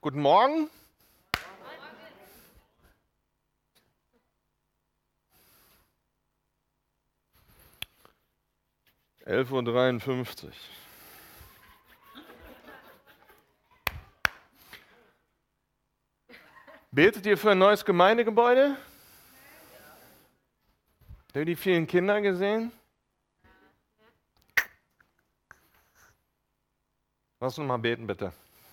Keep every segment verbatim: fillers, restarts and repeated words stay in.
Guten Morgen. elf Uhr dreiundfünfzig. Betet ihr für ein neues Gemeindegebäude? Habt ihr die vielen Kinder gesehen? Lass uns mal beten, bitte.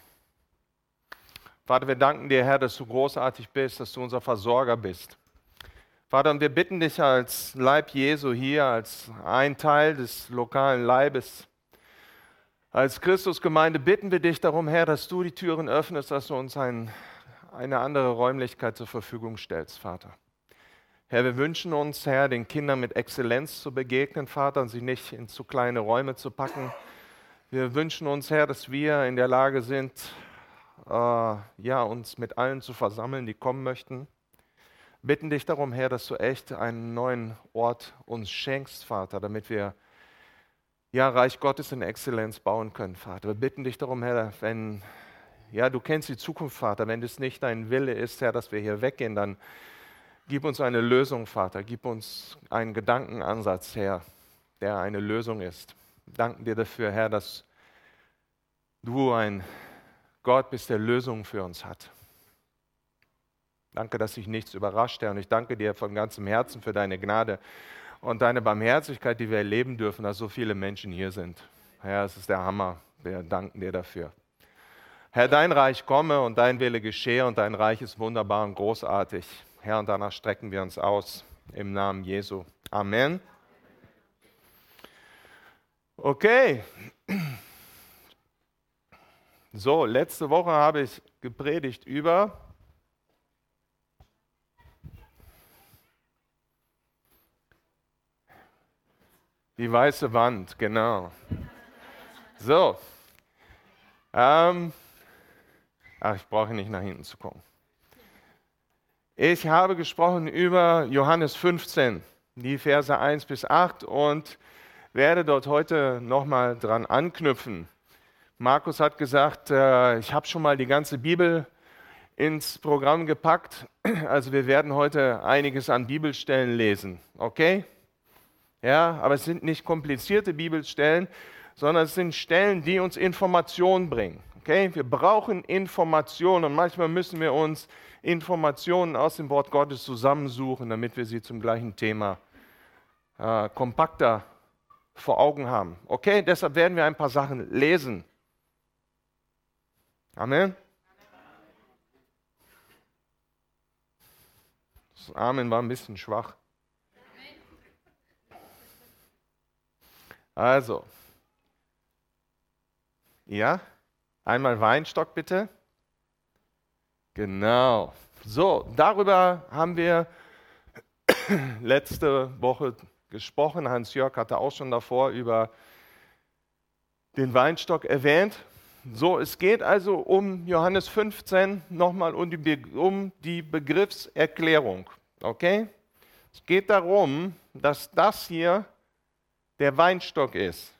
Vater, wir danken dir, Herr, dass du großartig bist, dass du unser Versorger bist. Vater, und wir bitten dich als Leib Jesu hier, als ein Teil des lokalen Leibes, als Christusgemeinde bitten wir dich darum, Herr, dass du die Türen öffnest, dass du uns ein, eine andere Räumlichkeit zur Verfügung stellst, Vater. Herr, wir wünschen uns, Herr, den Kindern mit Exzellenz zu begegnen, Vater, und sie nicht in zu kleine Räume zu packen. Wir wünschen uns, Herr, dass wir in der Lage sind, äh, ja, uns mit allen zu versammeln, die kommen möchten. Bitten dich darum, Herr, dass du echt einen neuen Ort uns schenkst, Vater, damit wir ja, Reich Gottes in Exzellenz bauen können, Vater. Wir bitten dich darum, Herr, wenn, ja, du kennst die Zukunft, Vater, wenn es nicht dein Wille ist, Herr, dass wir hier weggehen, dann gib uns eine Lösung, Vater, gib uns einen Gedankenansatz, Herr, der eine Lösung ist. Wir danken dir dafür, Herr, dass du ein Gott bist, der Lösungen für uns hat. Danke, dass dich nichts überrascht, Herr, und ich danke dir von ganzem Herzen für deine Gnade und deine Barmherzigkeit, die wir erleben dürfen, dass so viele Menschen hier sind. Herr, es ist der Hammer. Wir danken dir dafür. Herr, dein Reich komme und dein Wille geschehe und dein Reich ist wunderbar und großartig. Herr, und danach strecken wir uns aus im Namen Jesu. Amen. Okay. So, letzte Woche habe ich gepredigt über die weiße Wand, genau. So. Ähm, ach, ich brauche nicht nach hinten zu gucken. Ich habe gesprochen über Johannes fünfzehn, die Verse eins bis acht und werde dort heute nochmal dran anknüpfen. Markus hat gesagt, äh, ich habe schon mal die ganze Bibel ins Programm gepackt. Also wir werden heute einiges an Bibelstellen lesen, okay? Ja, aber es sind nicht komplizierte Bibelstellen, sondern es sind Stellen, die uns Informationen bringen. Okay? Wir brauchen Informationen und manchmal müssen wir uns Informationen aus dem Wort Gottes zusammensuchen, damit wir sie zum gleichen Thema äh, kompakter vor Augen haben. Okay, deshalb werden wir ein paar Sachen lesen. Amen. Das Amen war ein bisschen schwach. Also, ja, einmal Weinstock bitte. Genau. So, darüber haben wir letzte Woche gesprochen. Hans-Jörg hatte auch schon davor über den Weinstock erwähnt. So, es geht also um Johannes fünfzehn, nochmal um die, Be- um die Begriffserklärung. Okay? Es geht darum, dass das hier der Weinstock ist.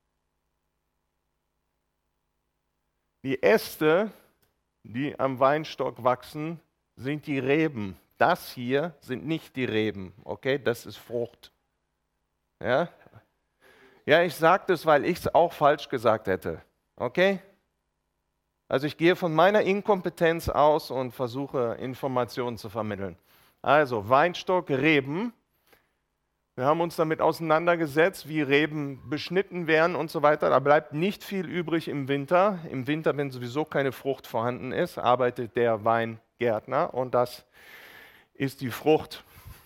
Die Äste, die am Weinstock wachsen, sind die Reben. Das hier sind nicht die Reben, okay? Das ist Frucht. Ja, ja, ich sage das, weil ich es auch falsch gesagt hätte, okay? Also ich gehe von meiner Inkompetenz aus und versuche Informationen zu vermitteln. Also Weinstock, Reben. Wir haben uns damit auseinandergesetzt, wie Reben beschnitten werden und so weiter. Da bleibt nicht viel übrig im Winter. Im Winter, wenn sowieso keine Frucht vorhanden ist, arbeitet der Weingärtner und das ist die Frucht.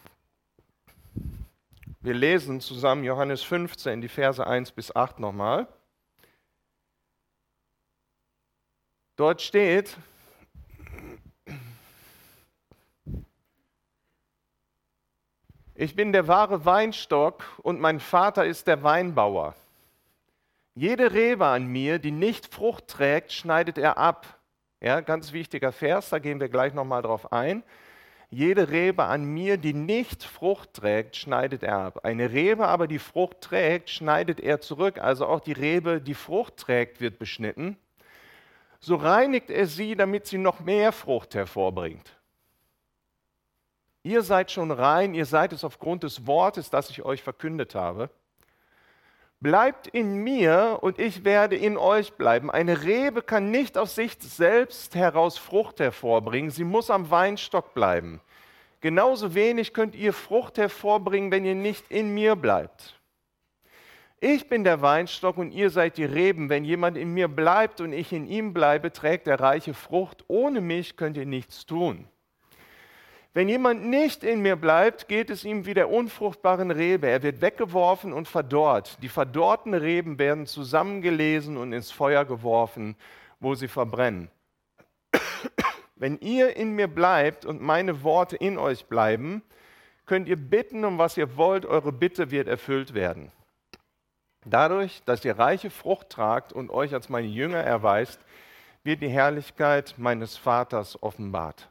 Wir lesen zusammen Johannes fünfzehn, die Verse eins bis acht nochmal. Dort steht: Ich bin der wahre Weinstock und mein Vater ist der Weinbauer. Jede Rebe an mir, die nicht Frucht trägt, schneidet er ab. Ja, ganz wichtiger Vers, da gehen wir gleich nochmal drauf ein. Jede Rebe an mir, die nicht Frucht trägt, schneidet er ab. Eine Rebe aber, die Frucht trägt, schneidet er zurück. Also auch die Rebe, die Frucht trägt, wird beschnitten. so reinigt er sie, damit sie noch mehr Frucht hervorbringt. Ihr seid schon rein, ihr seid es aufgrund des Wortes, das ich euch verkündet habe. Bleibt in mir und ich werde in euch bleiben. Eine Rebe kann nicht aus sich selbst heraus Frucht hervorbringen, sie muss am Weinstock bleiben. Genauso wenig könnt ihr Frucht hervorbringen, wenn ihr nicht in mir bleibt. Ich bin der Weinstock und ihr seid die Reben. Wenn jemand in mir bleibt und ich in ihm bleibe, trägt er reiche Frucht. Ohne mich könnt ihr nichts tun. Wenn jemand nicht in mir bleibt, geht es ihm wie der unfruchtbaren Rebe. Er wird weggeworfen und verdorrt. Die verdorrten Reben werden zusammengelesen und ins Feuer geworfen, wo sie verbrennen. Wenn ihr in mir bleibt und meine Worte in euch bleiben, könnt ihr bitten, um was ihr wollt, eure Bitte wird erfüllt werden. Dadurch, dass ihr reiche Frucht tragt und euch als meine Jünger erweist, wird die Herrlichkeit meines Vaters offenbart.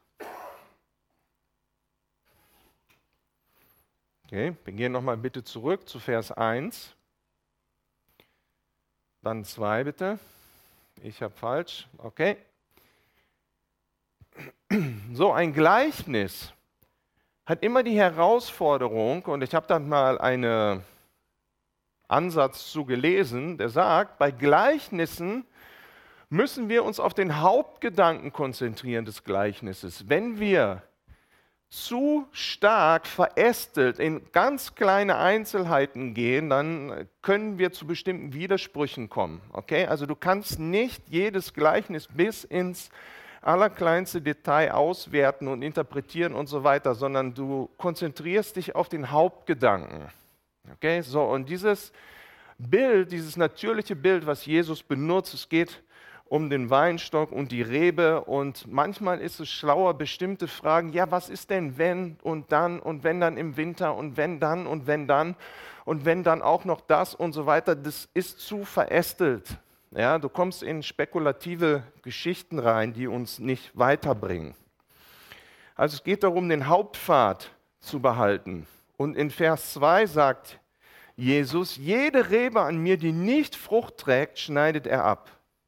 Okay, wir gehen nochmal bitte zurück zu Vers eins. Dann zwei bitte. Ich habe falsch. Okay. So, ein Gleichnis hat immer die Herausforderung, und ich habe dann mal einen Ansatz zu gelesen, der sagt, bei Gleichnissen müssen wir uns auf den Hauptgedanken konzentrieren des Gleichnisses. Wenn wir zu stark verästelt in ganz kleine Einzelheiten gehen, dann können wir zu bestimmten Widersprüchen kommen. Okay? Also du kannst nicht jedes Gleichnis bis ins allerkleinste Detail auswerten und interpretieren und so weiter, sondern du konzentrierst dich auf den Hauptgedanken. Okay? So, und dieses Bild, dieses natürliche Bild, was Jesus benutzt, es geht um den Weinstock und die Rebe, und manchmal ist es schlauer, bestimmte Fragen, ja, was ist denn wenn und dann und wenn dann im Winter und wenn dann und wenn dann und wenn dann auch noch das und so weiter, das ist zu verästelt. Ja, du kommst in spekulative Geschichten rein, die uns nicht weiterbringen. Also es geht darum, den Hauptpfad zu behalten. Und in Vers zwei sagt Jesus, jede Rebe an mir, die nicht Frucht trägt, schneidet er ab.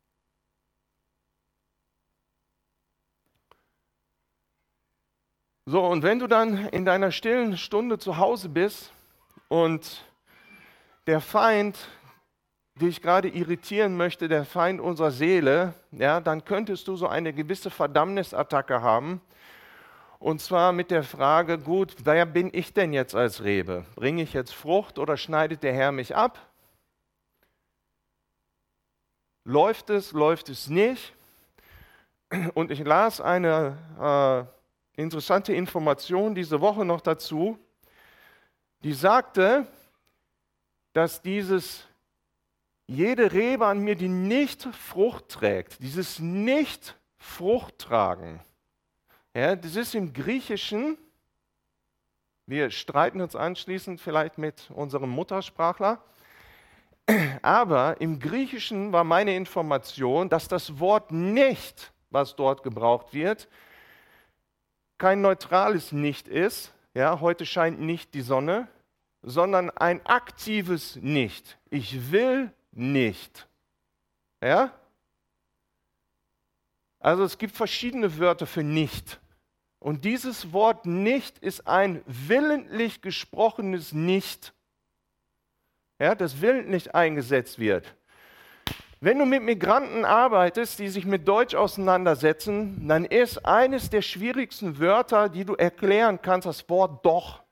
So, und wenn du dann in deiner stillen Stunde zu Hause bist und der Feind dich gerade irritieren möchte, der Feind unserer Seele, ja, dann könntest du so eine gewisse Verdammnisattacke haben. Und zwar mit der Frage, gut, wer bin ich denn jetzt als Rebe? Bringe ich jetzt Frucht oder schneidet der Herr mich ab? Läuft es, läuft es nicht? Und ich las eine äh, interessante Information diese Woche noch dazu, die sagte, dass dieses jede Rebe an mir, die nicht Frucht trägt, dieses Nicht-Frucht-Tragen, ja, das ist im Griechischen, wir streiten uns anschließend vielleicht mit unserem Muttersprachler, aber im Griechischen war meine Information, dass das Wort nicht, was dort gebraucht wird, kein neutrales Nicht ist, ja, heute scheint nicht die Sonne, sondern ein aktives Nicht. Ich will nicht. Ja? Also es gibt verschiedene Wörter für nicht. Und dieses Wort nicht ist ein willentlich gesprochenes Nicht, ja, das willentlich eingesetzt wird. Wenn du mit Migranten arbeitest, die sich mit Deutsch auseinandersetzen, dann ist eines der schwierigsten Wörter, die du erklären kannst, das Wort doch.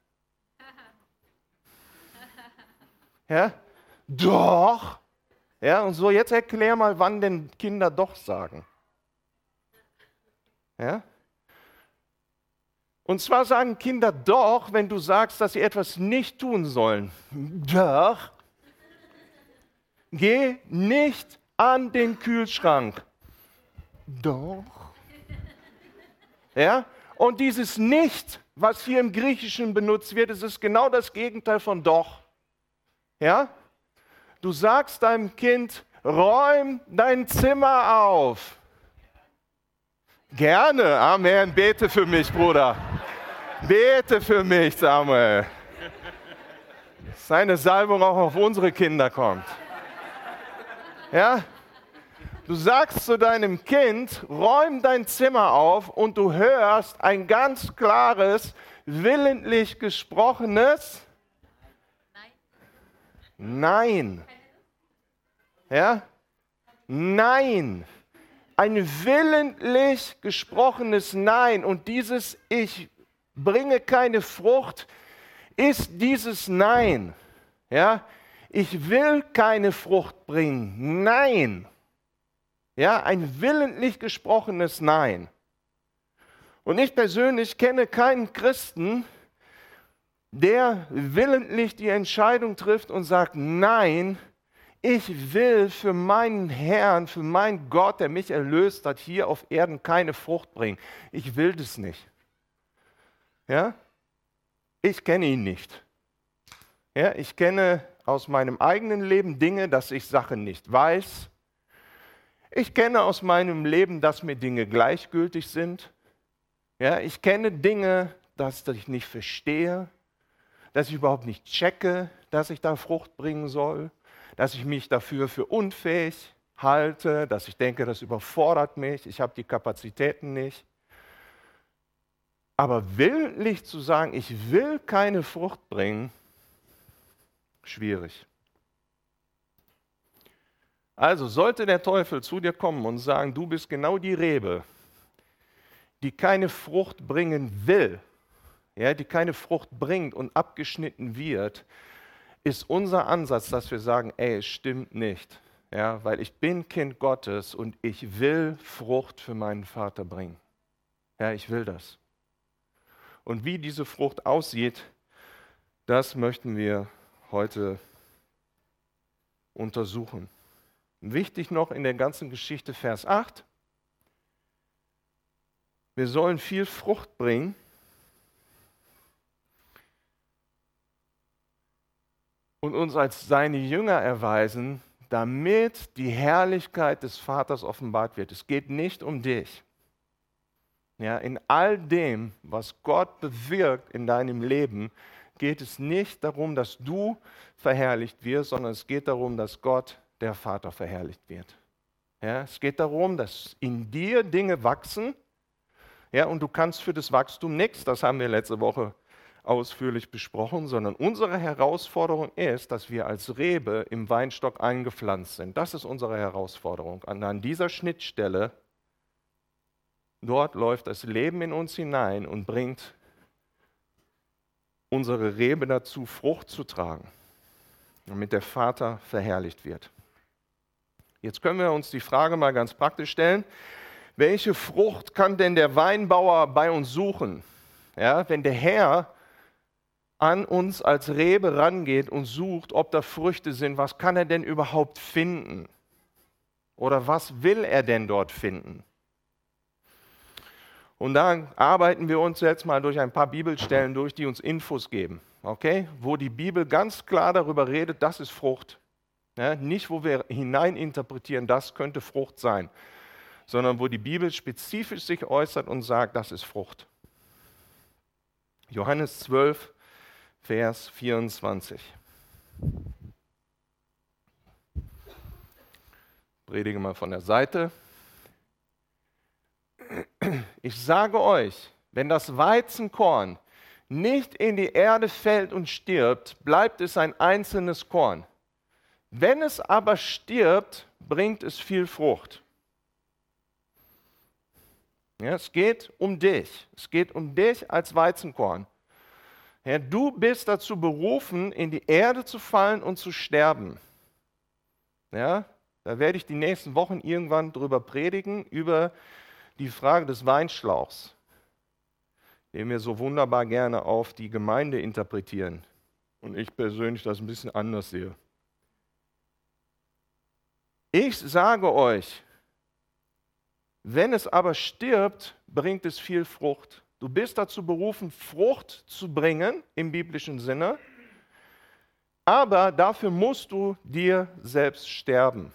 Ja? Doch. Ja, und so, jetzt erklär mal, wann denn Kinder doch sagen. Ja? Und zwar sagen Kinder doch, wenn du sagst, dass sie etwas nicht tun sollen. Doch. Geh nicht an den Kühlschrank. Doch. Ja? Und dieses Nicht, was hier im Griechischen benutzt wird, es ist genau das Gegenteil von doch. Ja? Du sagst deinem Kind, räum dein Zimmer auf. Gerne. Amen. Bete für mich, Bruder. Bete für mich, Samuel. Dass seine Salbung auch auf unsere Kinder kommt. Ja? Du sagst zu deinem Kind, räum dein Zimmer auf und du hörst ein ganz klares, willentlich gesprochenes Nein. Ja? Nein. Ein willentlich gesprochenes Nein. Und dieses Ich bringe keine Frucht ist dieses Nein. Ja? Ich will keine Frucht bringen. Nein. Ja, ein willentlich gesprochenes Nein. Und ich persönlich kenne keinen Christen, der willentlich die Entscheidung trifft und sagt, nein, ich will für meinen Herrn, für meinen Gott, der mich erlöst hat, hier auf Erden keine Frucht bringen. Ich will das nicht. Ja? Ich kenne ihn nicht. Ja, ich kenne aus meinem eigenen Leben Dinge, dass ich Sachen nicht weiß. Ich kenne aus meinem Leben, dass mir Dinge gleichgültig sind. Ja, ich kenne Dinge, dass ich nicht verstehe, dass ich überhaupt nicht checke, dass ich da Frucht bringen soll, dass ich mich dafür für unfähig halte, dass ich denke, das überfordert mich, ich habe die Kapazitäten nicht. Aber willentlich zu sagen, ich will keine Frucht bringen, schwierig. Also sollte der Teufel zu dir kommen und sagen, du bist genau die Rebe, die keine Frucht bringen will, ja, die keine Frucht bringt und abgeschnitten wird, ist unser Ansatz, dass wir sagen, ey, es stimmt nicht, ja, weil ich bin Kind Gottes und ich will Frucht für meinen Vater bringen. Ja, ich will das. Und wie diese Frucht aussieht, das möchten wir heute untersuchen. Wichtig noch in der ganzen Geschichte, Vers acht. Wir sollen viel Frucht bringen. Und uns als seine Jünger erweisen, damit die Herrlichkeit des Vaters offenbart wird. Es geht nicht um dich. Ja, in all dem, was Gott bewirkt in deinem Leben, geht es nicht darum, dass du verherrlicht wirst, sondern es geht darum, dass Gott, der Vater, verherrlicht wird. Ja, es geht darum, dass in dir Dinge wachsen, ja, und du kannst für das Wachstum nichts, das haben wir letzte Woche ausführlich besprochen, sondern unsere Herausforderung ist, dass wir als Rebe im Weinstock eingepflanzt sind. Das ist unsere Herausforderung. Und an dieser Schnittstelle, dort läuft das Leben in uns hinein und bringt unsere Rebe dazu, Frucht zu tragen, damit der Vater verherrlicht wird. Jetzt können wir uns die Frage mal ganz praktisch stellen, welche Frucht kann denn der Weinbauer bei uns suchen? Ja, wenn der Herr an uns als Rebe rangeht und sucht, ob da Früchte sind, was kann er denn überhaupt finden? Oder was will er denn dort finden? Und da arbeiten wir uns jetzt mal durch ein paar Bibelstellen durch, die uns Infos geben, okay? Wo die Bibel ganz klar darüber redet, das ist Frucht. Ja, nicht, wo wir hineininterpretieren, das könnte Frucht sein, sondern wo die Bibel spezifisch sich äußert und sagt, das ist Frucht. Johannes zwölf, Vers vierundzwanzig. Predige mal von der Seite. Ich sage euch, wenn das Weizenkorn nicht in die Erde fällt und stirbt, bleibt es ein einzelnes Korn. Wenn es aber stirbt, bringt es viel Frucht. Ja, es geht um dich. Es geht um dich als Weizenkorn. Ja, du bist dazu berufen, in die Erde zu fallen und zu sterben. Ja, da werde ich die nächsten Wochen irgendwann drüber predigen, über die Frage des Weinschlauchs, den wir so wunderbar gerne auf die Gemeinde interpretieren. Und ich persönlich das ein bisschen anders sehe. Ich sage euch, wenn es aber stirbt, bringt es viel Frucht. Du bist dazu berufen, Frucht zu bringen im biblischen Sinne, aber dafür musst du dir selbst sterben.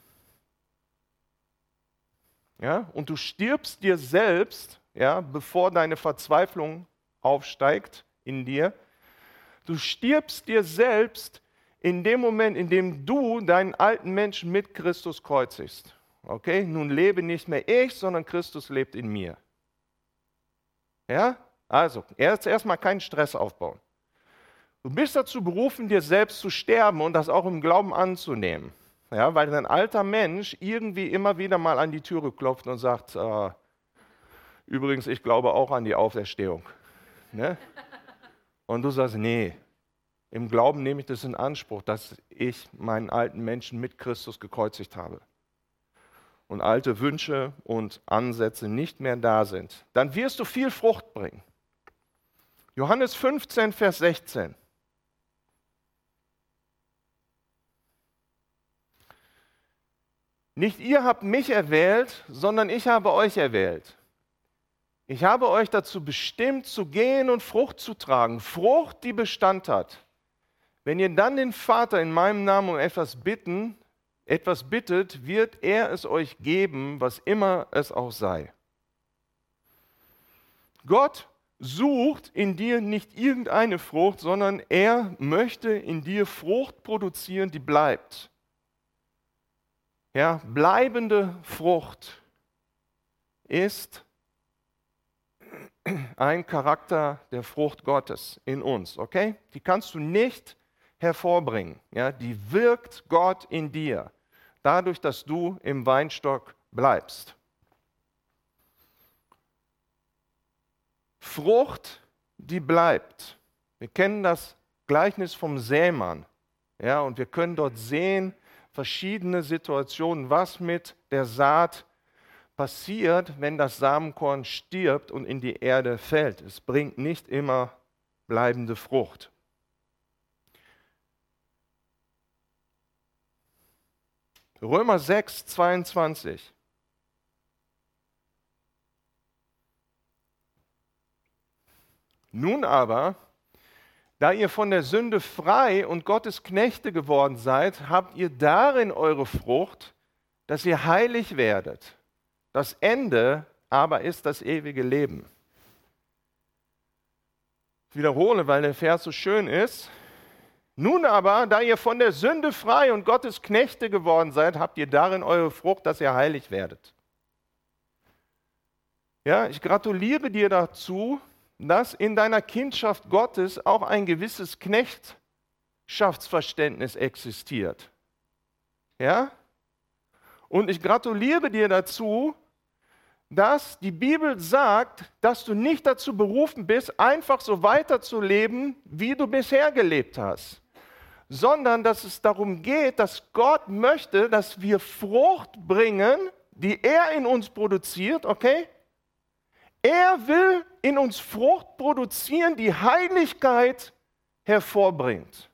Ja? Und du stirbst dir selbst, ja, bevor deine Verzweiflung aufsteigt in dir. Du stirbst dir selbst in dem Moment, in dem du deinen alten Menschen mit Christus kreuzigst. Okay, nun lebe nicht mehr ich, sondern Christus lebt in mir. Ja, also, erst erstmal keinen Stress aufbauen. Du bist dazu berufen, dir selbst zu sterben und das auch im Glauben anzunehmen. Ja, weil ein alter Mensch irgendwie immer wieder mal an die Türe klopft und sagt, äh, übrigens, ich glaube auch an die Auferstehung. Ne? Und du sagst, nee, im Glauben nehme ich das in Anspruch, dass ich meinen alten Menschen mit Christus gekreuzigt habe. Und alte Wünsche und Ansätze nicht mehr da sind. Dann wirst du viel Frucht bringen. Johannes fünfzehn, Vers sechzehn. Nicht ihr habt mich erwählt, sondern ich habe euch erwählt. Ich habe euch dazu bestimmt, zu gehen und Frucht zu tragen. Frucht, die Bestand hat. Wenn ihr dann den Vater in meinem Namen um etwas bitten, etwas bittet, wird er es euch geben, was immer es auch sei. Gott sucht in dir nicht irgendeine Frucht, sondern er möchte in dir Frucht produzieren, die bleibt. Ja, bleibende Frucht ist ein Charakter der Frucht Gottes in uns, okay? Die kannst du nicht hervorbringen, ja? Die wirkt Gott in dir, dadurch, dass du im Weinstock bleibst. Frucht, die bleibt. Wir kennen das Gleichnis vom Sämann, ja? Und wir können dort sehen, verschiedene Situationen, was mit der Saat passiert, wenn das Samenkorn stirbt und in die Erde fällt. Es bringt nicht immer bleibende Frucht. Römer sechs, zweiundzwanzig. Nun aber, da ihr von der Sünde frei und Gottes Knechte geworden seid, habt ihr darin eure Frucht, dass ihr heilig werdet. Das Ende aber ist das ewige Leben. Ich wiederhole, weil der Vers so schön ist. Nun aber, da ihr von der Sünde frei und Gottes Knechte geworden seid, habt ihr darin eure Frucht, dass ihr heilig werdet. Ja, ich gratuliere dir dazu, dass in deiner Kindschaft Gottes auch ein gewisses Knechtschaftsverständnis existiert. Ja? Und ich gratuliere dir dazu, dass die Bibel sagt, dass du nicht dazu berufen bist, einfach so weiterzuleben, wie du bisher gelebt hast, sondern dass es darum geht, dass Gott möchte, dass wir Frucht bringen, die er in uns produziert, okay? Er will in uns Frucht produzieren, die Heiligkeit hervorbringt.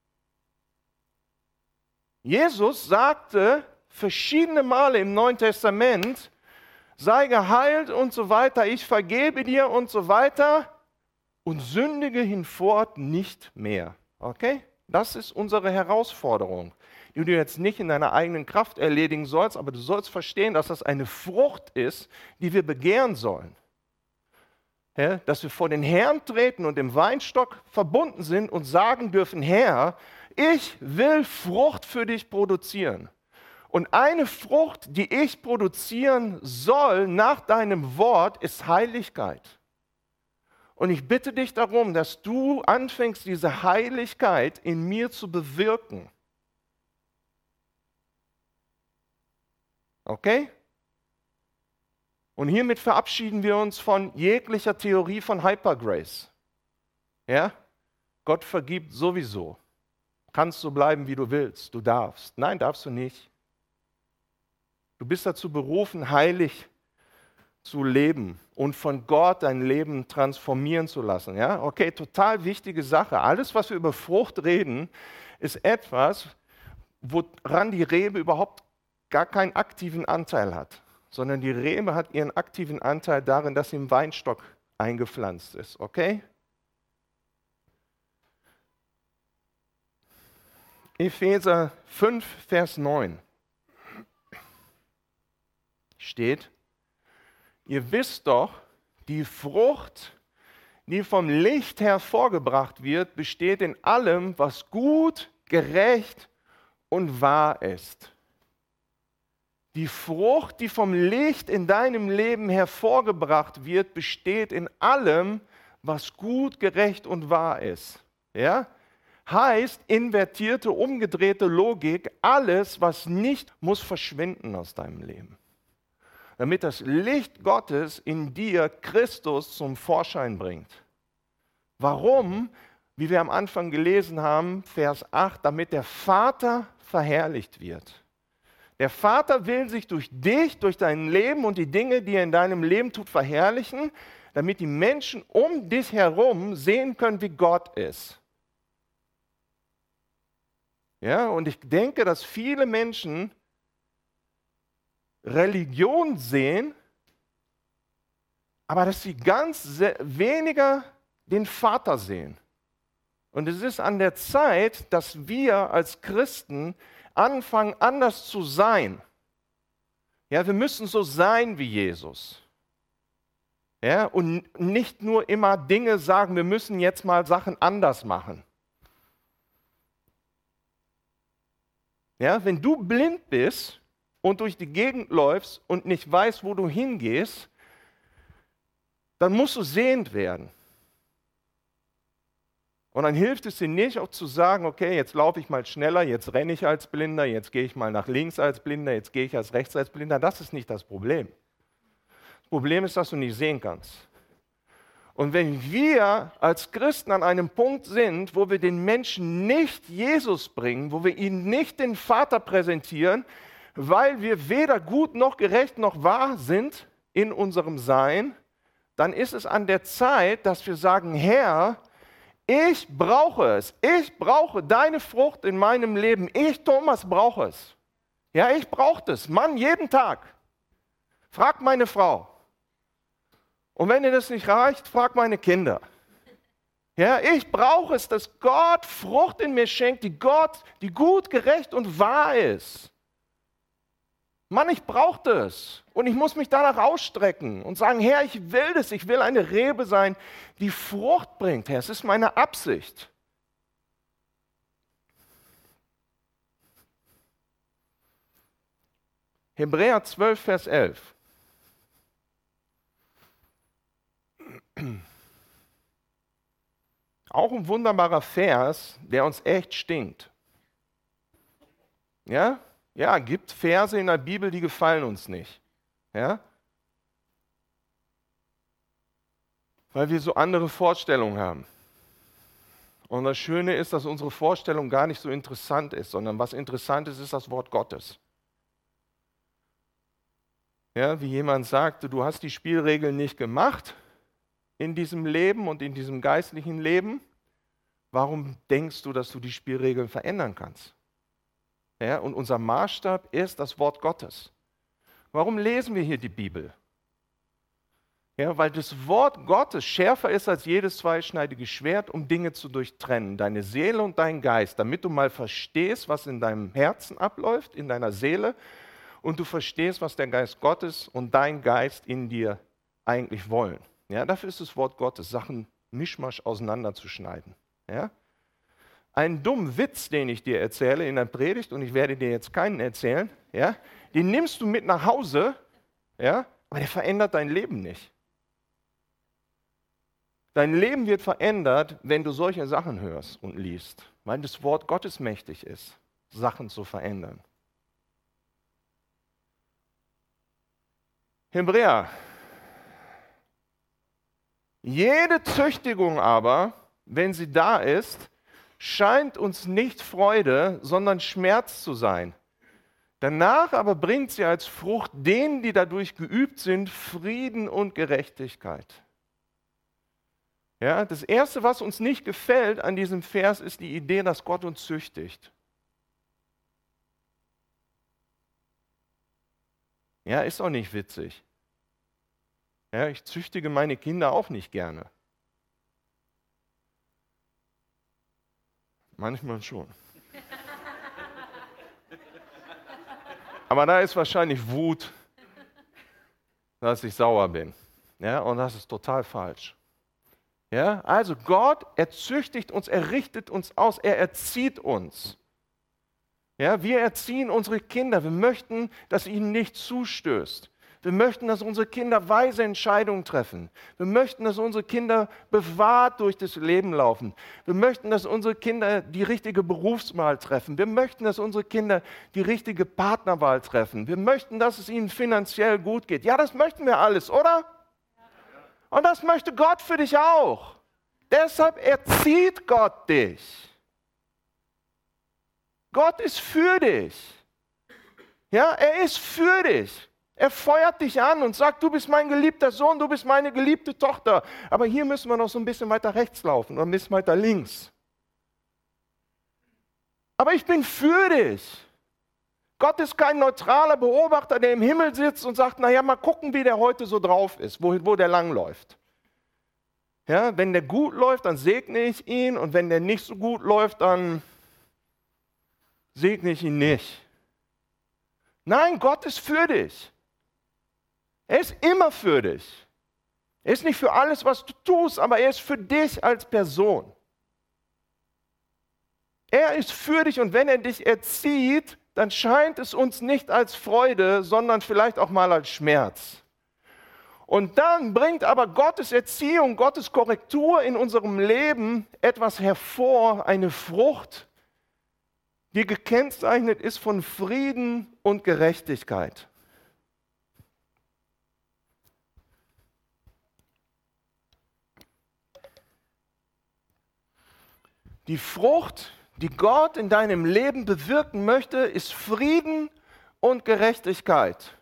Jesus sagte verschiedene Male im Neuen Testament, sei geheilt und so weiter, ich vergebe dir und so weiter und sündige hinfort nicht mehr. Okay? Das ist unsere Herausforderung, die du jetzt nicht in deiner eigenen Kraft erledigen sollst, aber du sollst verstehen, dass das eine Frucht ist, die wir begehren sollen. Ja, dass wir vor den Herrn treten und im Weinstock verbunden sind und sagen dürfen, Herr, ich will Frucht für dich produzieren. Und eine Frucht, die ich produzieren soll nach deinem Wort, ist Heiligkeit. Und ich bitte dich darum, dass du anfängst, diese Heiligkeit in mir zu bewirken. Okay? Und hiermit verabschieden wir uns von jeglicher Theorie von Hypergrace. Ja? Gott vergibt sowieso. Kannst so bleiben, wie du willst. Du darfst. Nein, darfst du nicht. Du bist dazu berufen, heilig zu leben und von Gott dein Leben transformieren zu lassen. Ja? Okay, total wichtige Sache. Alles, was wir über Frucht reden, ist etwas, woran die Rebe überhaupt gar keinen aktiven Anteil hat, sondern die Rebe hat ihren aktiven Anteil darin, dass sie im Weinstock eingepflanzt ist. Okay? Epheser fünf, Vers neun steht, ihr wisst doch, die Frucht, die vom Licht hervorgebracht wird, besteht in allem, was gut, gerecht und wahr ist. Die Frucht, die vom Licht in deinem Leben hervorgebracht wird, besteht in allem, was gut, gerecht und wahr ist. Ja? Heißt, invertierte, umgedrehte Logik, alles, was nicht, muss verschwinden aus deinem Leben. Damit das Licht Gottes in dir Christus zum Vorschein bringt. Warum? Wie wir am Anfang gelesen haben, Vers acht, damit der Vater verherrlicht wird. Der Vater will sich durch dich, durch dein Leben und die Dinge, die er in deinem Leben tut, verherrlichen, damit die Menschen um dich herum sehen können, wie Gott ist. Ja, und ich denke, dass viele Menschen Religion sehen, aber dass sie ganz weniger den Vater sehen. Und es ist an der Zeit, dass wir als Christen anfangen, anders zu sein. Ja, wir müssen so sein wie Jesus. Ja, und nicht nur immer Dinge sagen, wir müssen jetzt mal Sachen anders machen. Ja, wenn du blind bist und durch die Gegend läufst und nicht weißt, wo du hingehst, dann musst du sehend werden. Und dann hilft es dir nicht, auch zu sagen, okay, jetzt laufe ich mal schneller, jetzt renne ich als Blinder, jetzt gehe ich mal nach links als Blinder, jetzt gehe ich als rechts als Blinder. Das ist nicht das Problem. Das Problem ist, dass du nicht sehen kannst. Und wenn wir als Christen an einem Punkt sind, wo wir den Menschen nicht Jesus bringen, wo wir ihnen nicht den Vater präsentieren, weil wir weder gut noch gerecht noch wahr sind in unserem Sein, dann ist es an der Zeit, dass wir sagen, Herr, ich brauche es. Ich brauche deine Frucht in meinem Leben. Ich, Thomas, brauche es. Ja, ich brauche das. Mann, jeden Tag. Frag meine Frau. Und wenn dir das nicht reicht, frag meine Kinder. Ja, ich brauche es, dass Gott Frucht in mir schenkt, die Gott, die gut, gerecht und wahr ist. Mann, ich brauche das. Und ich muss mich danach ausstrecken und sagen, Herr, ich will das. Ich will eine Rebe sein, die Frucht bringt. Herr, es ist meine Absicht. Hebräer zwölf, Vers elf. Auch ein wunderbarer Vers, der uns echt stinkt. Ja? Ja, gibt Verse in der Bibel, die gefallen uns nicht. Ja? Weil wir so andere Vorstellungen haben. Und das Schöne ist, dass unsere Vorstellung gar nicht so interessant ist, sondern was interessant ist, ist das Wort Gottes. Ja, wie jemand sagte, du hast die Spielregeln nicht gemacht in diesem Leben und in diesem geistlichen Leben. Warum denkst du, dass du die Spielregeln verändern kannst? Ja, und unser Maßstab ist das Wort Gottes. Warum lesen wir hier die Bibel? Ja, weil das Wort Gottes schärfer ist als jedes zweischneidige Schwert, um Dinge zu durchtrennen, deine Seele und deinen Geist, damit du mal verstehst, was in deinem Herzen abläuft, in deiner Seele, und du verstehst, was der Geist Gottes und dein Geist in dir eigentlich wollen. Ja, dafür ist das Wort Gottes, Sachen mischmasch auseinanderzuschneiden. Ja? Einen dummen Witz, den ich dir erzähle in der Predigt, und ich werde dir jetzt keinen erzählen, ja, den nimmst du mit nach Hause, ja, aber der verändert dein Leben nicht. Dein Leben wird verändert, wenn du solche Sachen hörst und liest, weil das Wort Gottes mächtig ist, Sachen zu verändern. Hebräer. Jede Züchtigung aber, wenn sie da ist, scheint uns nicht Freude, sondern Schmerz zu sein. Danach aber bringt sie als Frucht denen, die dadurch geübt sind, Frieden und Gerechtigkeit. Ja, das Erste, was uns nicht gefällt an diesem Vers, ist die Idee, dass Gott uns züchtigt. Ja, ist auch nicht witzig. Ja, ich züchtige meine Kinder auch nicht gerne. Manchmal schon. Aber da ist wahrscheinlich Wut, dass ich sauer bin. Ja, und das ist total falsch. Ja, also Gott, er züchtigt uns, er richtet uns aus, er erzieht uns. Ja, wir erziehen unsere Kinder. Wir möchten, dass ihnen nichts zustößt. Wir möchten, dass unsere Kinder weise Entscheidungen treffen. Wir möchten, dass unsere Kinder bewahrt durch das Leben laufen. Wir möchten, dass unsere Kinder die richtige Berufswahl treffen. Wir möchten, dass unsere Kinder die richtige Partnerwahl treffen. Wir möchten, dass es ihnen finanziell gut geht. Ja, das möchten wir alles, oder? Und das möchte Gott für dich auch. Deshalb erzieht Gott dich. Gott ist für dich. Ja, er ist für dich. Er feuert dich an und sagt, du bist mein geliebter Sohn, du bist meine geliebte Tochter. Aber hier müssen wir noch so ein bisschen weiter rechts laufen oder ein bisschen weiter links. Aber ich bin für dich. Gott ist kein neutraler Beobachter, der im Himmel sitzt und sagt, naja, mal gucken, wie der heute so drauf ist, wo, wo der langläuft. Ja, wenn der gut läuft, dann segne ich ihn und wenn der nicht so gut läuft, dann segne ich ihn nicht. Nein, Gott ist für dich. Er ist immer für dich. Er ist nicht für alles, was du tust, aber er ist für dich als Person. Er ist für dich und wenn er dich erzieht, dann scheint es uns nicht als Freude, sondern vielleicht auch mal als Schmerz. Und dann bringt aber Gottes Erziehung, Gottes Korrektur in unserem Leben etwas hervor, eine Frucht, die gekennzeichnet ist von Frieden und Gerechtigkeit. Die Frucht, die Gott in deinem Leben bewirken möchte, ist Frieden und Gerechtigkeit.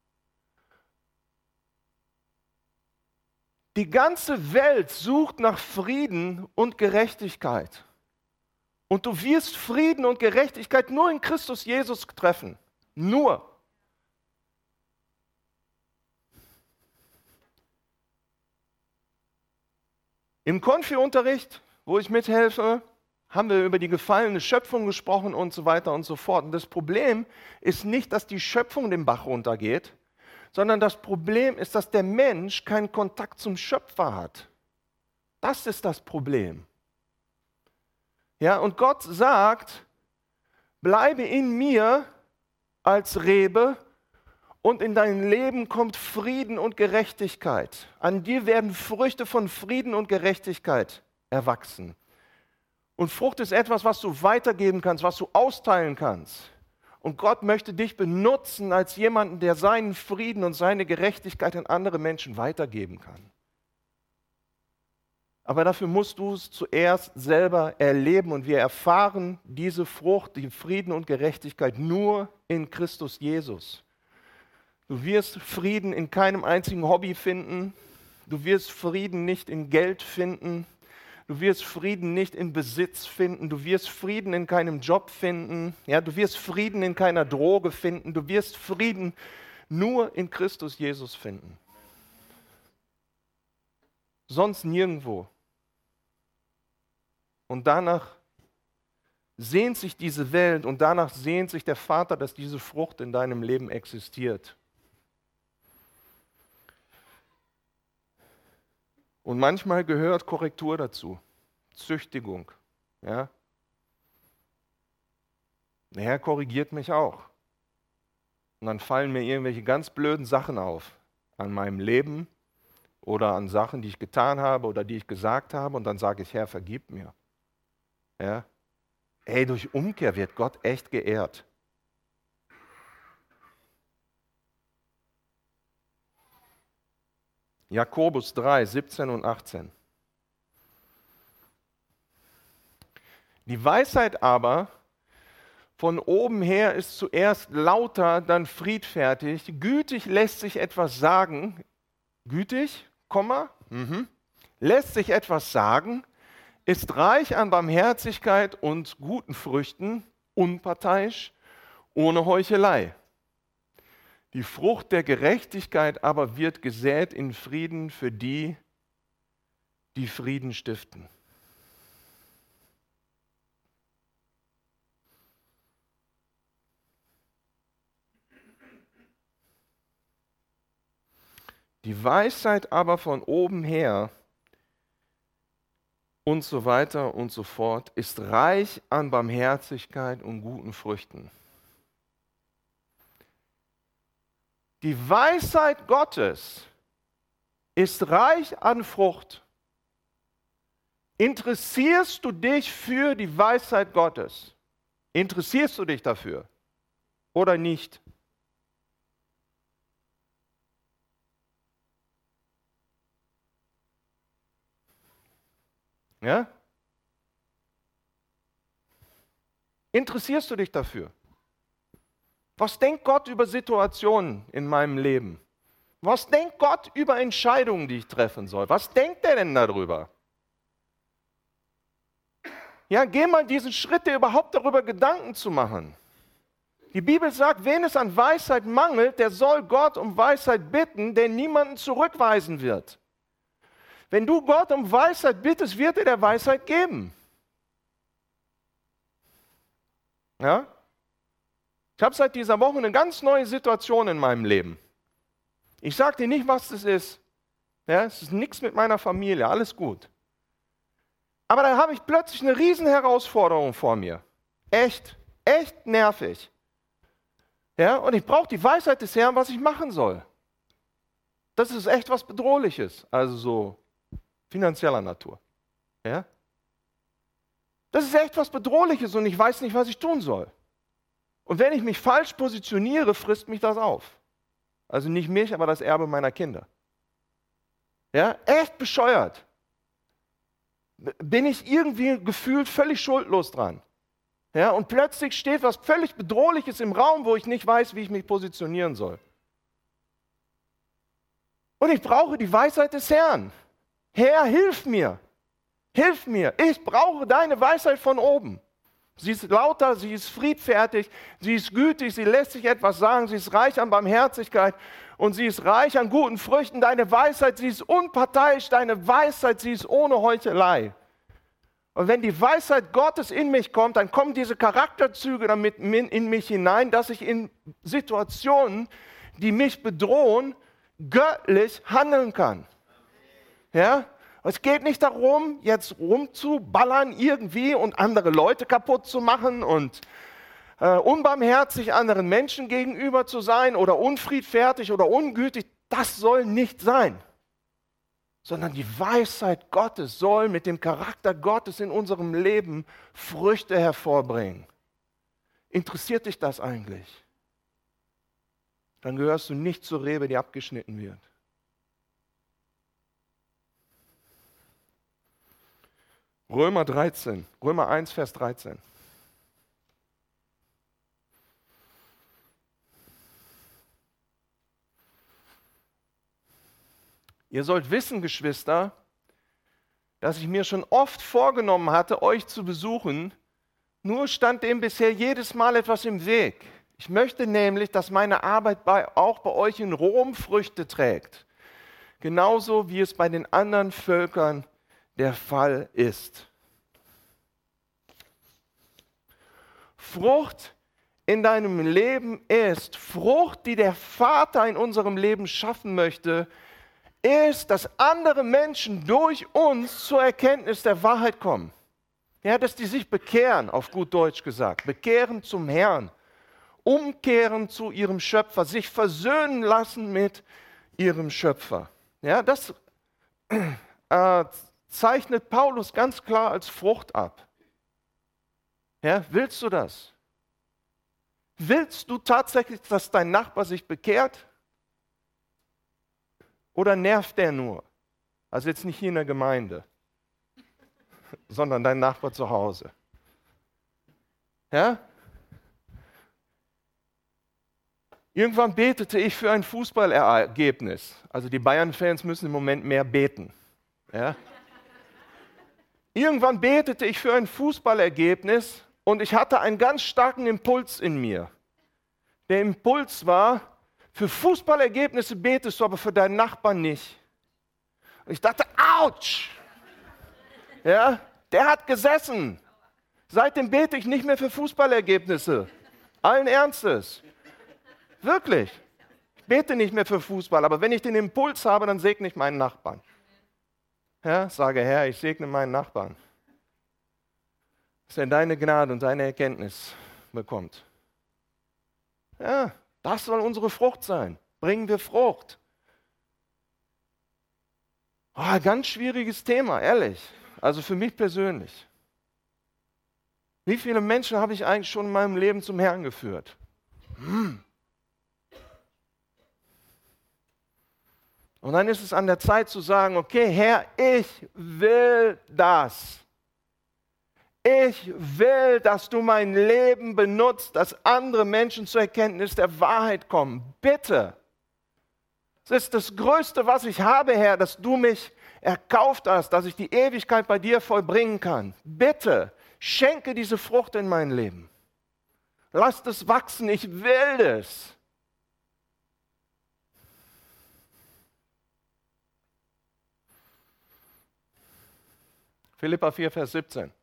Die ganze Welt sucht nach Frieden und Gerechtigkeit. Und du wirst Frieden und Gerechtigkeit nur in Christus Jesus treffen. Nur. Im Konfi-Unterricht, wo ich mithelfe, haben wir über die gefallene Schöpfung gesprochen und so weiter und so fort. Und das Problem ist nicht, dass die Schöpfung den Bach runtergeht, sondern das Problem ist, dass der Mensch keinen Kontakt zum Schöpfer hat. Das ist das Problem. Ja, und Gott sagt, bleibe in mir als Rebe und in dein Leben kommt Frieden und Gerechtigkeit. An dir werden Früchte von Frieden und Gerechtigkeit erwachsen. Und Frucht ist etwas, was du weitergeben kannst, was du austeilen kannst. Und Gott möchte dich benutzen als jemanden, der seinen Frieden und seine Gerechtigkeit an andere Menschen weitergeben kann. Aber dafür musst du es zuerst selber erleben und wir erfahren diese Frucht, die Frieden und Gerechtigkeit nur in Christus Jesus. Du wirst Frieden in keinem einzigen Hobby finden, du wirst Frieden nicht in Geld finden, du wirst Frieden nicht in Besitz finden, du wirst Frieden in keinem Job finden, ja, du wirst Frieden in keiner Droge finden, du wirst Frieden nur in Christus Jesus finden. Sonst nirgendwo. Und danach sehnt sich diese Welt und danach sehnt sich der Vater, dass diese Frucht in deinem Leben existiert. Und manchmal gehört Korrektur dazu, Züchtigung. Ja? Der Herr korrigiert mich auch. Und dann fallen mir irgendwelche ganz blöden Sachen auf an meinem Leben oder an Sachen, die ich getan habe oder die ich gesagt habe. Und dann sage ich, Herr, vergib mir. Ja? Ey, durch Umkehr wird Gott echt geehrt. Jakobus drei, siebzehn und achtzehn. Die Weisheit aber von oben her ist zuerst lauter, dann friedfertig. Gütig lässt sich etwas sagen. Gütig, Komma, mhm. lässt sich etwas sagen, ist reich an Barmherzigkeit und guten Früchten, unparteiisch, ohne Heuchelei. Die Frucht der Gerechtigkeit aber wird gesät in Frieden für die, die Frieden stiften. Die Weisheit aber von oben her und so weiter und so fort, ist reich an Barmherzigkeit und guten Früchten. Die Weisheit Gottes ist reich an Frucht. Interessierst du dich für die Weisheit Gottes? Interessierst du dich dafür oder nicht? Ja? Interessierst du dich dafür? Was denkt Gott über Situationen in meinem Leben? Was denkt Gott über Entscheidungen, die ich treffen soll? Was denkt er denn darüber? Ja, geh mal diesen Schritt, dir überhaupt darüber Gedanken zu machen. Die Bibel sagt, wen es an Weisheit mangelt, der soll Gott um Weisheit bitten, der niemanden zurückweisen wird. Wenn du Gott um Weisheit bittest, wird er der Weisheit geben. Ja? Ich habe seit dieser Woche eine ganz neue Situation in meinem Leben. Ich sage dir nicht, was das ist. Ja, es ist nichts mit meiner Familie, alles gut. Aber da habe ich plötzlich eine riesen Herausforderung vor mir. Echt, echt nervig. Ja, und ich brauche die Weisheit des Herrn, was ich machen soll. Das ist echt was Bedrohliches, also so finanzieller Natur. Ja? Das ist echt was Bedrohliches und ich weiß nicht, was ich tun soll. Und wenn ich mich falsch positioniere, frisst mich das auf. Also nicht mich, aber das Erbe meiner Kinder. Ja, echt bescheuert. Bin ich irgendwie gefühlt völlig schuldlos dran. Ja, und plötzlich steht was völlig Bedrohliches im Raum, wo ich nicht weiß, wie ich mich positionieren soll. Und ich brauche die Weisheit des Herrn. Herr, hilf mir. Hilf mir. Ich brauche deine Weisheit von oben. Sie ist lauter, sie ist friedfertig, sie ist gütig, sie lässt sich etwas sagen, sie ist reich an Barmherzigkeit und sie ist reich an guten Früchten. Deine Weisheit, sie ist unparteiisch, deine Weisheit, sie ist ohne Heuchelei. Und wenn die Weisheit Gottes in mich kommt, dann kommen diese Charakterzüge damit in mich hinein, dass ich in Situationen, die mich bedrohen, göttlich handeln kann. Ja? Es geht nicht darum, jetzt rumzuballern irgendwie und andere Leute kaputt zu machen und äh, unbarmherzig anderen Menschen gegenüber zu sein oder unfriedfertig oder ungütig. Das soll nicht sein. Sondern die Weisheit Gottes soll mit dem Charakter Gottes in unserem Leben Früchte hervorbringen. Interessiert dich das eigentlich? Dann gehörst du nicht zur Rebe, die abgeschnitten wird. Römer dreizehn, Römer eins, Vers dreizehn. Ihr sollt wissen, Geschwister, dass ich mir schon oft vorgenommen hatte, euch zu besuchen, nur stand dem bisher jedes Mal etwas im Weg. Ich möchte nämlich, dass meine Arbeit bei, auch bei euch in Rom Früchte trägt, genauso wie es bei den anderen Völkern der Fall ist. Frucht in deinem Leben ist, Frucht, die der Vater in unserem Leben schaffen möchte, ist, dass andere Menschen durch uns zur Erkenntnis der Wahrheit kommen. Ja, dass die sich bekehren, auf gut Deutsch gesagt, bekehren zum Herrn, umkehren zu ihrem Schöpfer, sich versöhnen lassen mit ihrem Schöpfer. Ja, das äh, zeichnet Paulus ganz klar als Frucht ab. Ja, willst du das? Willst du tatsächlich, dass dein Nachbar sich bekehrt? Oder nervt der nur? Also jetzt nicht hier in der Gemeinde, sondern dein Nachbar zu Hause. Ja? Irgendwann betete ich für ein Fußballergebnis. Also die Bayern-Fans müssen im Moment mehr beten. Ja? Irgendwann betete ich für ein Fußballergebnis und ich hatte einen ganz starken Impuls in mir. Der Impuls war, für Fußballergebnisse betest du, aber für deinen Nachbarn nicht. Und ich dachte, ouch! Ja, der hat gesessen. Seitdem bete ich nicht mehr für Fußballergebnisse. Allen Ernstes. Wirklich. Ich bete nicht mehr für Fußball, aber wenn ich den Impuls habe, dann segne ich meinen Nachbarn. Ja, sage, Herr, ich segne meinen Nachbarn, dass er deine Gnade und deine Erkenntnis bekommt. Ja, das soll unsere Frucht sein. Bringen wir Frucht. Oh, ganz schwieriges Thema, ehrlich. Also für mich persönlich. Wie viele Menschen habe ich eigentlich schon in meinem Leben zum Herrn geführt? Hm. Und dann ist es an der Zeit zu sagen, okay, Herr, ich will das. Ich will, dass du mein Leben benutzt, dass andere Menschen zur Erkenntnis der Wahrheit kommen. Bitte. Es ist das Größte, was ich habe, Herr, dass du mich erkauft hast, dass ich die Ewigkeit bei dir vollbringen kann. Bitte, schenke diese Frucht in mein Leben. Lass es wachsen, ich will es. Philipper vier, Vers siebzehn.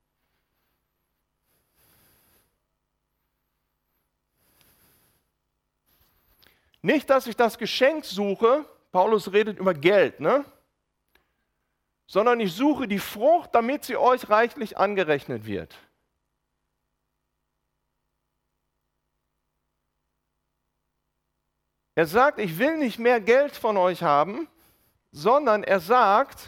Nicht, dass ich das Geschenk suche, Paulus redet über Geld, ne? Sondern ich suche die Frucht, damit sie euch reichlich angerechnet wird. Er sagt, ich will nicht mehr Geld von euch haben, sondern er sagt,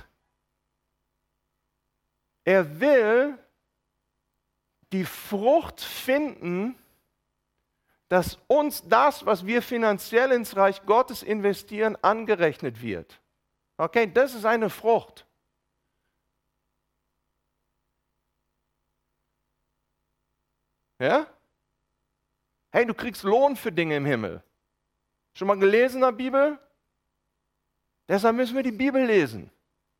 er will die Frucht finden, dass uns das, was wir finanziell ins Reich Gottes investieren, angerechnet wird. Okay, das ist eine Frucht. Ja? Hey, du kriegst Lohn für Dinge im Himmel. Schon mal gelesen in der Bibel? Deshalb müssen wir die Bibel lesen.